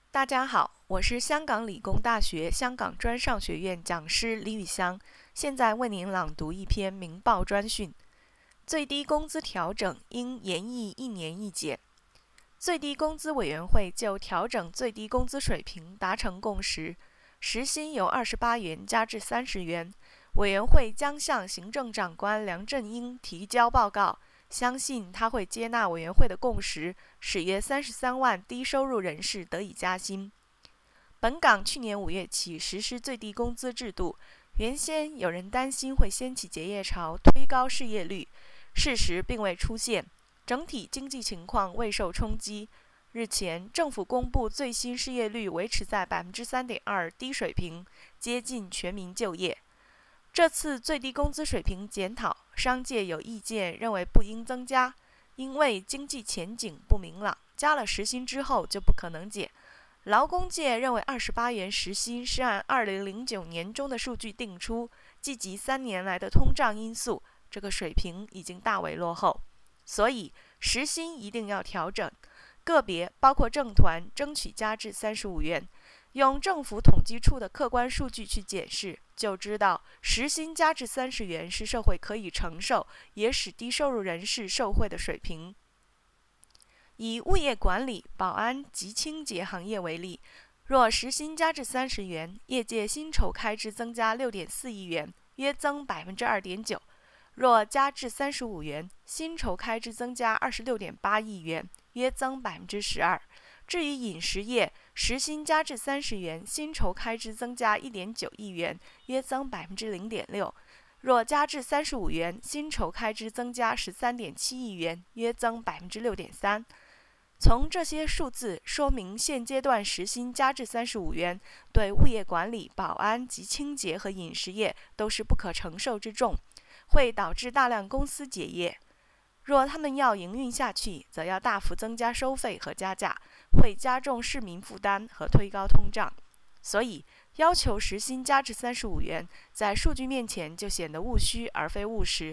大家好，我是香港理工大学香港专上学院讲师李宇香，现在为您朗读一篇明报专讯。最低工资调整应延议1年1检。最低工资委员会就调整最低工资水平达成共识，时薪由28元加至30元。委员会将向行政长官梁振英提交报告，相信他会接纳委员会的共识，使约33万低收入人士得以加薪。本港去年5月起实施最低工资制度，原先有人担心会掀起结业潮，推高失业率，事实并未出现，整体经济情况未受冲击。日前，政府公布最新失业率维持在 3.2% 低水平，接近全民就业。这次最低工资水平检讨，商界有意见认为不应增加，因为经济前景不明朗，加了时薪之后就不可能减。劳工界认为28元时薪是按2009年中的数据定出，计及3年来的通胀因素，这个水平已经大为落后，所以时薪一定要调整。个别包括政团争取加至35元，用政府统计处的客观数据去检视，就知道时薪加至30元是社会可以承受，也使低收入人士受惠的水平。以物业管理、保安及清洁行业为例，若时薪加至30元，业界薪酬开支增加6.4亿元，约增 2.9%。若加至35元，薪酬开支增加26.8亿元，约增 12%。至于饮食业，时薪加至30元，薪酬开支增加 1.9亿元，约增 0.6%。若加至35元，薪酬开支增加 13.7亿元，约增 6.3%。从这些数字说明，现阶段时薪加至35元，对物业管理、保安及清洁和饮食业都是不可承受之重，会导致大量公司结业。若他们要营运下去，则要大幅增加收费和加价，会加重市民负担和推高通胀。所以，要求时薪加至35元，在数据面前就显得务虚而非务实。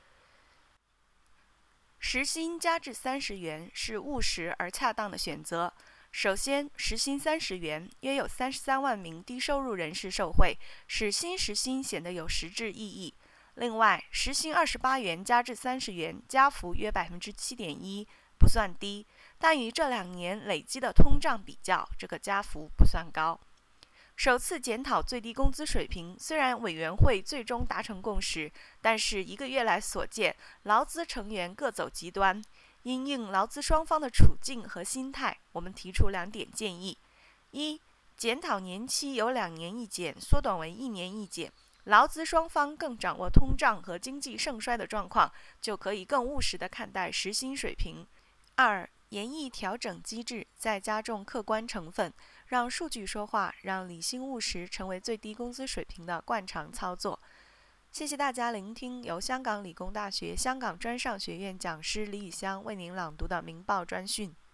时薪加至30元是务实而恰当的选择。首先，时薪30元，约有33万名低收入人士受惠，使新时薪显得有实质意义。另外，时薪28元加至30元，加幅约 7.1%， 不算低，但与这2年累积的通胀比较，这个加幅不算高。首次检讨最低工资水平，虽然委员会最终达成共识，但是1个月来所见，劳资成员各走极端。因应劳资双方的处境和心态，我们提出2点建议：一、检讨年期由2年1检缩短为1年1检，劳资双方更掌握通胀和经济盛衰的状况，就可以更务实地看待时薪水平。2、研议调整机制，再加重客观成分，让数据说话，让理性务实成为最低工资水平的惯常操作。谢谢大家聆听由香港理工大学香港专上学院讲师李宇香为您朗读的明报专讯。